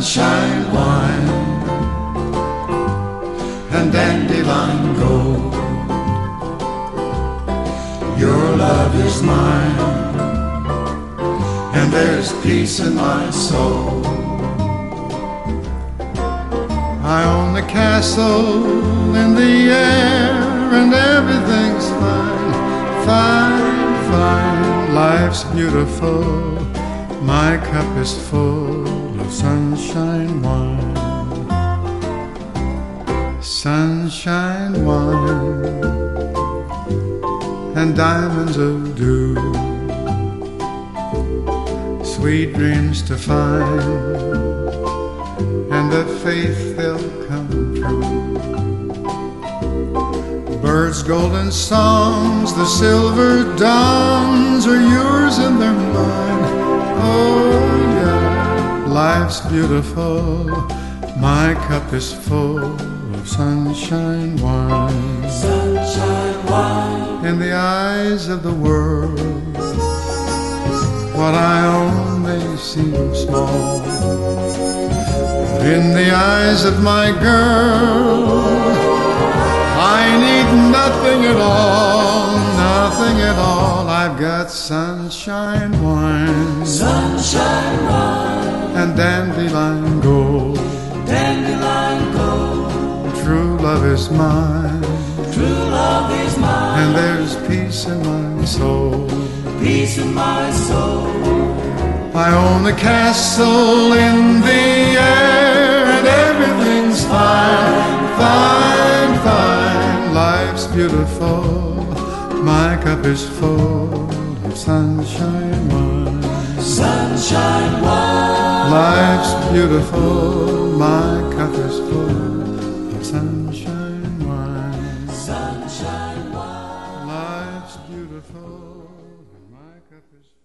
sunshine wine and dandelion gold. Your love is mine, and there's peace in my soul. I own the castle in the air, and everything's fine, fine, fine. Life's beautiful, my cup is full of sunshine wine. Sunshine wine and diamonds of dew, sweet dreams to find, and the faith they'll come true. Birds' golden songs, the silver dawns are yours and they're mine. Oh yeah, life's beautiful, my cup is full of sunshine wine. Sunshine wine. In the eyes of the world, what I own may seem small, but in the eyes of my girl, I need nothing at all, nothing at all. I've got sunshine wine, Sunshine wine. and dandelion gold. Dandelion gold. True love is mine, True love is mine. and there's peace in my soul. Peace in my soul. I own the castle in the air, and everything's fine, fine, fine. Life's beautiful, my cup is full of sunshine wine. Sunshine wine. Life's beautiful, my cup is full of sunshine wine. Sunshine wine. Life's beautiful, my cup is full.